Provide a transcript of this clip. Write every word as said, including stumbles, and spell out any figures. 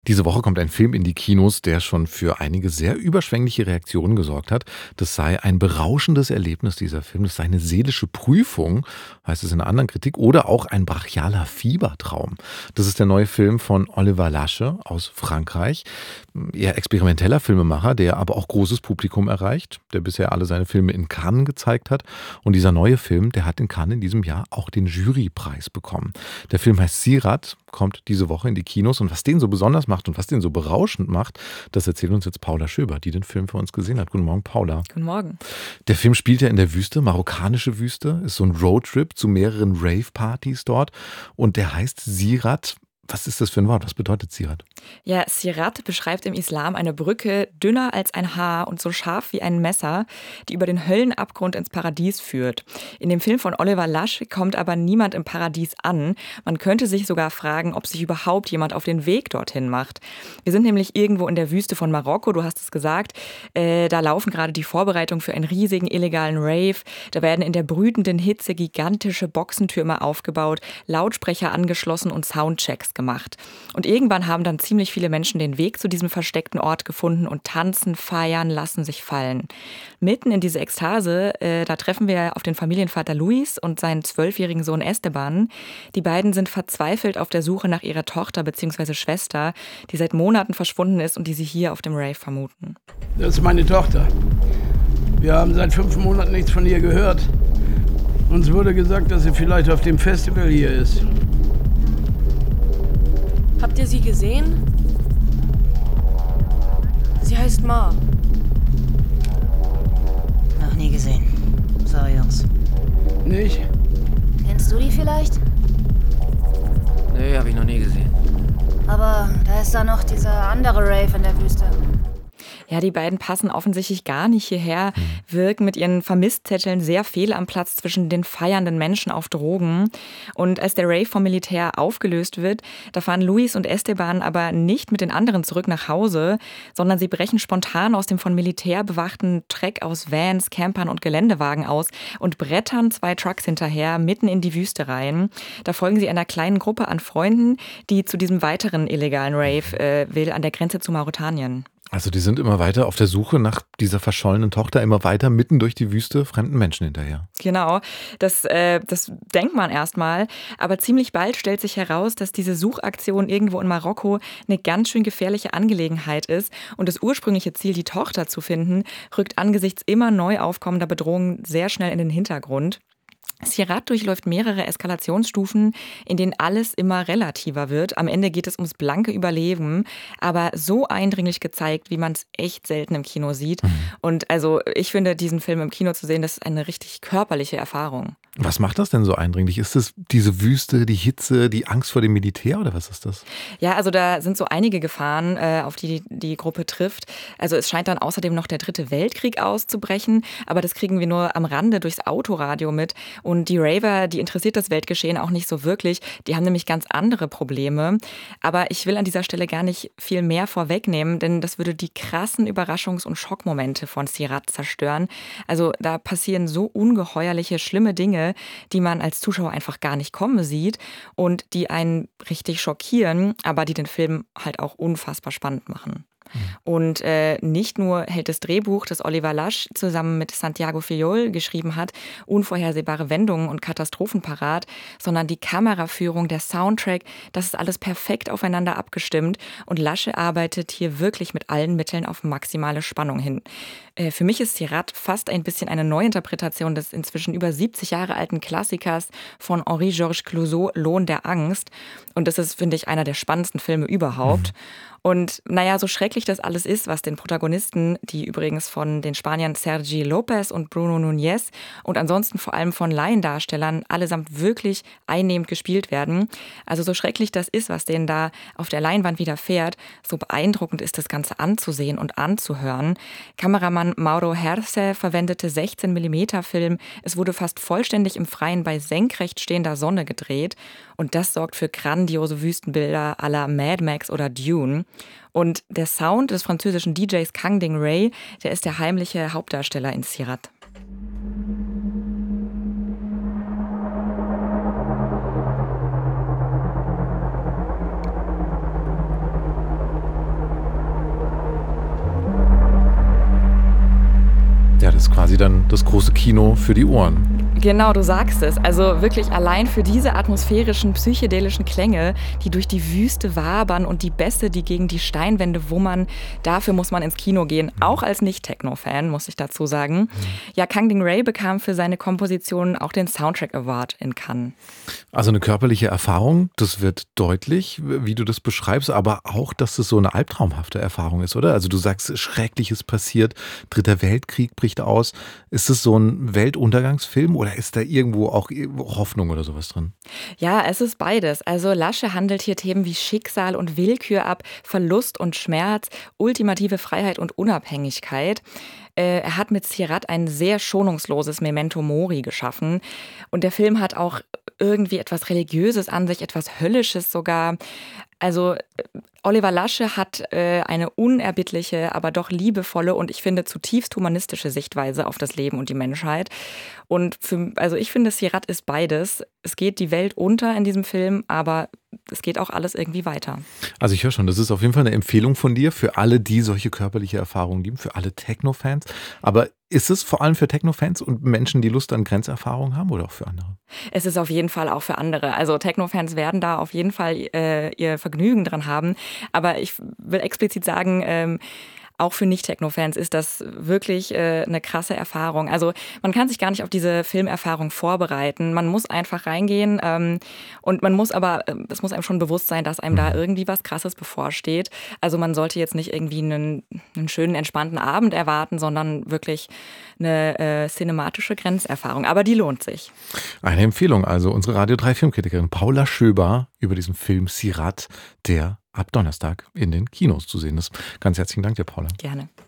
Diese Woche kommt ein Film in die Kinos, der schon für einige sehr überschwängliche Reaktionen gesorgt hat. Das sei ein berauschendes Erlebnis, dieser Film. Das sei eine seelische Prüfung, heißt es in einer anderen Kritik, oder auch ein brachialer Fiebertraum. Das ist der neue Film von Oliver Lasche aus Frankreich. Eher experimenteller Filmemacher, der aber auch großes Publikum erreicht, der bisher alle seine Filme in Cannes gezeigt hat. Und dieser neue Film, der hat in Cannes in diesem Jahr auch den Jurypreis bekommen. Der Film heißt Sirat, kommt diese Woche in die Kinos. Und was den so besonders macht und was den so berauschend macht, das erzählt uns jetzt Paula Schöber, die den Film für uns gesehen hat. Guten Morgen, Paula. Guten Morgen. Der Film spielt ja in der Wüste, marokkanische Wüste, ist so ein Roadtrip zu mehreren Rave-Partys dort. Und der heißt Sirat. Was ist das für ein Wort? Was bedeutet Sirat? Ja, Sirat beschreibt im Islam eine Brücke dünner als ein Haar und so scharf wie ein Messer, die über den Höllenabgrund ins Paradies führt. In dem Film von Oliver Lasche kommt aber niemand im Paradies an. Man könnte sich sogar fragen, ob sich überhaupt jemand auf den Weg dorthin macht. Wir sind nämlich irgendwo in der Wüste von Marokko, du hast es gesagt. Äh, da laufen gerade die Vorbereitungen für einen riesigen illegalen Rave. Da werden in der brütenden Hitze gigantische Boxentürme aufgebaut, Lautsprecher angeschlossen und Soundchecks gemacht. gemacht. Und irgendwann haben dann ziemlich viele Menschen den Weg zu diesem versteckten Ort gefunden und tanzen, feiern, lassen sich fallen. Mitten in diese Ekstase, äh, da treffen wir auf den Familienvater Luis und seinen zwölfjährigen Sohn Esteban. Die beiden sind verzweifelt auf der Suche nach ihrer Tochter bzw. Schwester, die seit Monaten verschwunden ist und die sie hier auf dem Rave vermuten. Das ist meine Tochter. Wir haben seit fünf Monaten nichts von ihr gehört. Uns wurde gesagt, dass sie vielleicht auf dem Festival hier ist. Habt ihr sie gesehen? Sie heißt Ma. Noch nie gesehen. Sorry, Jungs. Nicht? Kennst du die vielleicht? Nee, hab ich noch nie gesehen. Aber da ist da noch dieser andere Rave in der Wüste. Ja, die beiden passen offensichtlich gar nicht hierher, wirken mit ihren Vermisstzetteln sehr fehl am Platz zwischen den feiernden Menschen auf Drogen. Und als der Rave vom Militär aufgelöst wird, da fahren Luis und Esteban aber nicht mit den anderen zurück nach Hause, sondern sie brechen spontan aus dem von Militär bewachten Treck aus Vans, Campern und Geländewagen aus und brettern zwei Trucks hinterher mitten in die Wüste rein. Da folgen sie einer kleinen Gruppe an Freunden, die zu diesem weiteren illegalen Rave äh, will, an der Grenze zu Mauretanien. Also die sind immer weiter auf der Suche nach dieser verschollenen Tochter, immer weiter mitten durch die Wüste fremden Menschen hinterher. Genau, das, äh, das denkt man erstmal. Aber ziemlich bald stellt sich heraus, dass diese Suchaktion irgendwo in Marokko eine ganz schön gefährliche Angelegenheit ist. Und das ursprüngliche Ziel, die Tochter zu finden, rückt angesichts immer neu aufkommender Bedrohungen sehr schnell in den Hintergrund. Sirat durchläuft mehrere Eskalationsstufen, in denen alles immer relativer wird. Am Ende geht es ums blanke Überleben, aber so eindringlich gezeigt, wie man es echt selten im Kino sieht. Mhm. Und also ich finde, diesen Film im Kino zu sehen, das ist eine richtig körperliche Erfahrung. Was macht das denn so eindringlich? Ist es diese Wüste, die Hitze, die Angst vor dem Militär oder was ist das? Ja, also da sind so einige Gefahren, äh, auf die die Gruppe trifft. Also es scheint dann außerdem noch der dritte Weltkrieg auszubrechen, aber das kriegen wir nur am Rande durchs Autoradio mit. Und die Raver, die interessiert das Weltgeschehen auch nicht so wirklich. Die haben nämlich ganz andere Probleme. Aber ich will an dieser Stelle gar nicht viel mehr vorwegnehmen, denn das würde die krassen Überraschungs- und Schockmomente von Sirat zerstören. Also da passieren so ungeheuerliche, schlimme Dinge, die man als Zuschauer einfach gar nicht kommen sieht und die einen richtig schockieren, aber die den Film halt auch unfassbar spannend machen. Und äh, nicht nur hält das Drehbuch, das Oliver Lasche zusammen mit Santiago Fillol geschrieben hat, unvorhersehbare Wendungen und Katastrophen parat, sondern die Kameraführung, der Soundtrack, das ist alles perfekt aufeinander abgestimmt und Lasche arbeitet hier wirklich mit allen Mitteln auf maximale Spannung hin. Äh, für mich ist Sirat fast ein bisschen eine Neuinterpretation des inzwischen über siebzig Jahre alten Klassikers von Henri-Georges Clouzot, Lohn der Angst. Und das ist, finde ich, einer der spannendsten Filme überhaupt. Mhm. Und naja, so schrecklich das alles ist, was den Protagonisten, die übrigens von den Spaniern Sergi López und Bruno Núñez und ansonsten vor allem von Laiendarstellern allesamt wirklich einnehmend gespielt werden. Also so schrecklich das ist, was denen da auf der Leinwand widerfährt, so beeindruckend ist das Ganze anzusehen und anzuhören. Kameramann Mauro Herce verwendete sechzehn Millimeter Film. Es wurde fast vollständig im Freien bei senkrecht stehender Sonne gedreht. Und das sorgt für grandiose Wüstenbilder à la Mad Max oder Dune. Und der Sound des französischen D Js Kang Ding Ray, der ist der heimliche Hauptdarsteller in Sirat. quasi dann das große Kino für die Ohren. Genau, du sagst es. Also wirklich allein für diese atmosphärischen, psychedelischen Klänge, die durch die Wüste wabern und die Bässe, die gegen die Steinwände wummern, dafür muss man ins Kino gehen. Auch als Nicht-Techno-Fan, muss ich dazu sagen. Ja, Kang Ding Ray bekam für seine Komposition auch den Soundtrack Award in Cannes. Also eine körperliche Erfahrung, das wird deutlich, wie du das beschreibst, aber auch, dass es so eine albtraumhafte Erfahrung ist, oder? Also du sagst, Schreckliches passiert, Dritter Weltkrieg bricht aus. Ist es so ein Weltuntergangsfilm oder ist da irgendwo auch Hoffnung oder sowas drin? Ja, es ist beides. Also Lasche handelt hier Themen wie Schicksal und Willkür ab, Verlust und Schmerz, ultimative Freiheit und Unabhängigkeit. Äh, er hat mit Sirhat ein sehr schonungsloses Memento Mori geschaffen. Und der Film hat auch irgendwie etwas Religiöses an sich, etwas Höllisches sogar. Also Oliver Lasche hat äh, eine unerbittliche, aber doch liebevolle und ich finde zutiefst humanistische Sichtweise auf das Leben und die Menschheit. Und für, also ich finde, Sirhat ist beides. Es geht die Welt unter in diesem Film, aber es geht auch alles irgendwie weiter. Also ich höre schon, das ist auf jeden Fall eine Empfehlung von dir für alle, die solche körperliche Erfahrungen lieben, für alle Techno-Fans. Aber ist es vor allem für Techno-Fans und Menschen, die Lust an Grenzerfahrungen haben oder auch für andere? Es ist auf jeden Fall auch für andere. Also Techno-Fans werden da auf jeden Fall äh, ihr Vergnügen dran haben. Aber ich will explizit sagen, ähm, auch für Nicht-Techno-Fans ist das wirklich äh, eine krasse Erfahrung. Also man kann sich gar nicht auf diese Filmerfahrung vorbereiten. Man muss einfach reingehen ähm, und man muss aber, äh, es muss einem schon bewusst sein, dass einem da irgendwie was Krasses bevorsteht. Also man sollte jetzt nicht irgendwie einen, einen schönen, entspannten Abend erwarten, sondern wirklich eine äh, cinematische Grenzerfahrung. Aber die lohnt sich. Eine Empfehlung, also unsere Radio drei Filmkritikerin Paula Schöber über diesen Film Sirhat, der ab Donnerstag in den Kinos zu sehen ist. Ganz herzlichen Dank dir, Paula. Gerne.